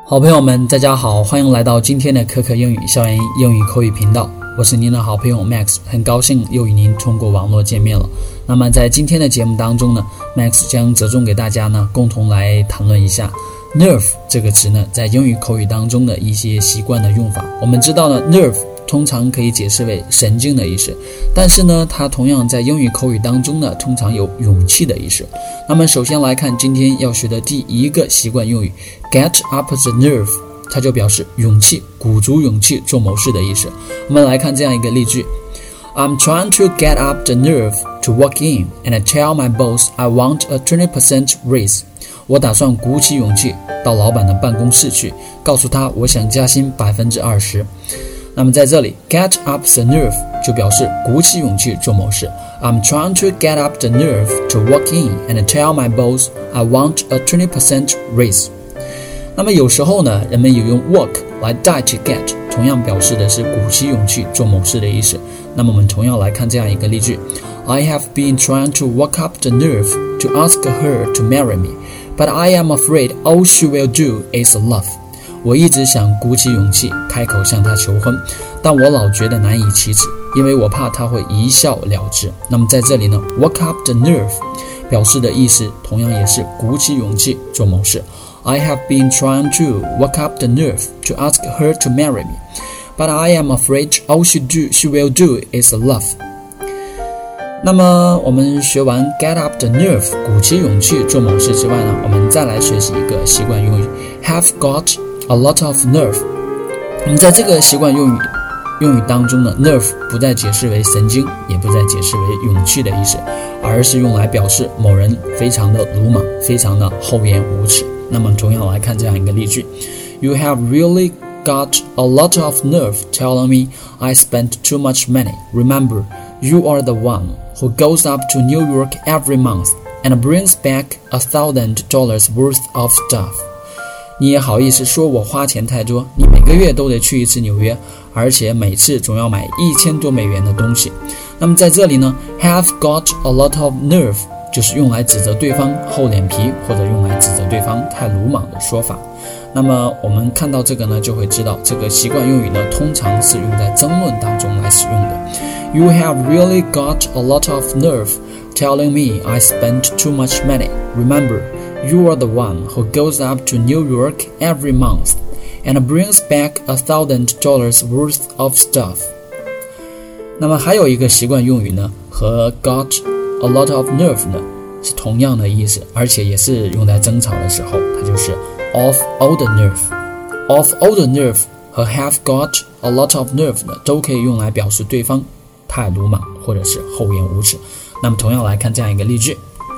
好朋友们，大家好，欢迎来到今天的可可英语校园英语口语频道，我是您的好朋友 Max， 很高兴又与您通过网络见面了。那么在今天的节目当中呢 ，Max 将着重给大家呢共同来谈论一下 nerve 这个词呢在英语口语当中的一些习惯的用法。我们知道呢 nerve 通常可以解释为神经的意思，但是呢它同样在英语口语当中呢通常有勇气的意思。那么首先来看今天要学的第一个习惯用语 get up the nerve， 它就表示勇气，鼓足勇气做某事的意思。我们来看这样一个例句， I'm trying to get up the nerve to walk in and tell my boss I want a 20% raise。 我打算鼓起勇气到老板的办公室去，告诉他我想加薪 20%。那么在这里 get up the nerve 就表示鼓起勇气做某事。 I'm trying to get up the nerve to walk in and tell my boss I want a 20% raise。 那么有时候呢人们也用 walk 来代替 get， 同样表示的是鼓起勇气做某事的意思。那么我们同样来看这样一个例句， I have been trying to work up the nerve to ask her to marry me, but I am afraid all she will do is love。我一直想鼓起勇气开口向她求婚，但我老觉得难以启齿，因为我怕她会一笑了之。那么在这里呢 work up the nerve 表示的意思同样也是鼓起勇气做某事。 I have been trying to work up the nerve to ask her to marry me, but I am afraid all she will do is love。 那么我们学完 get up the nerve 鼓起勇气做某事之外呢，我们再来学习一个习惯用语 have got a lot of nerve。 我们在这个习惯用语当中呢 nerve 不再解释为神经，也不再解释为勇气的意思，而是用来表示某人非常的鲁莽，非常的厚颜无耻。那么同样来看这样一个例句， You have really got a lot of nerve telling me I spent too much money. Remember, you are the one who goes up to New York every month and brings back $1,000 worth of stuff。你也好意思说我花钱太多，你每个月都得去一次纽约，而且每次总要买$1000多的东西。那么在这里呢 have got a lot of nerve 就是用来指责对方厚脸皮，或者用来指责对方太鲁莽的说法。那么我们看到这个呢就会知道这个习惯用语呢通常是用在争论当中来使用的。 You have really got a lot of nerve telling me I spent too much money. Remember, you are the one who goes up to New York every month and brings back $1,000 worth of stuff。 那么还有一个习惯用语呢和 got a lot of nerve 呢是同样的意思，而且也是用在争吵的时候，它就是 of all the nerve。of all the nerve 和 have got a lot of nerve 呢都可以用来表示对方太鲁莽或者是厚颜无耻。那么同样来看这样一个例句，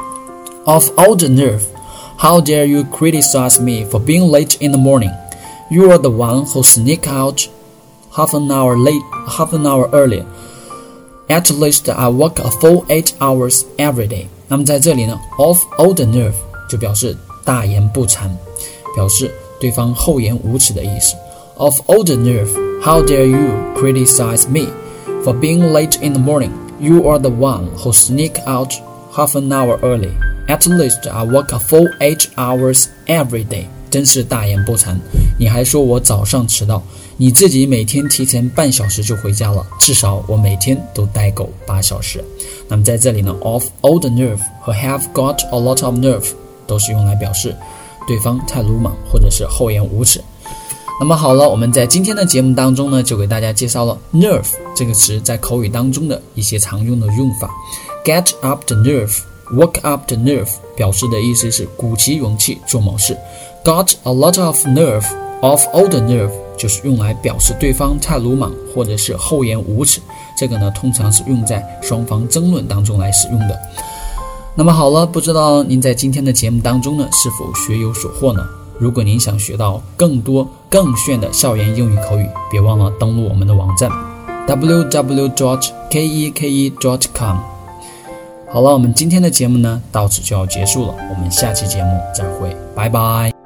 Of all the nerve, how dare you criticize me for being late in the morning? You are the one who sneak out half an hour earlier. At least I work a full 8 hours every day. 那么在这里呢 of all the nerve 就表示大言不惭，表示对方厚颜无耻的意思。 Of all the nerve, how dare you criticize me for being late in the morning? You are the one who sneak out half an hour early. At least I work a full 8 hours every day. 真是大言不惭，你还说我早上迟到，你自己每天提前半小时就回家了，至少我每天都待够8小时。那么在这里呢 of all the nerve 和 have got a lot of nerve 都是用来表示对方太鲁莽或者是厚颜无耻。那么好了，我们在今天的节目当中呢就给大家介绍了 nerve 这个词在口语当中的一些常用的用法。 get up the nerve, work up the nerve 表示的意思是鼓起勇气做某事。 got a lot of nerve, of all the nerve 就是用来表示对方太鲁莽或者是厚颜无耻，这个呢通常是用在双方争论当中来使用的。那么好了，不知道您在今天的节目当中呢是否学有所获呢？如果您想学到更多更炫的校园英语口语，别忘了登录我们的网站 www.keke.com。 好了，我们今天的节目呢到此就要结束了，我们下期节目再会，拜拜。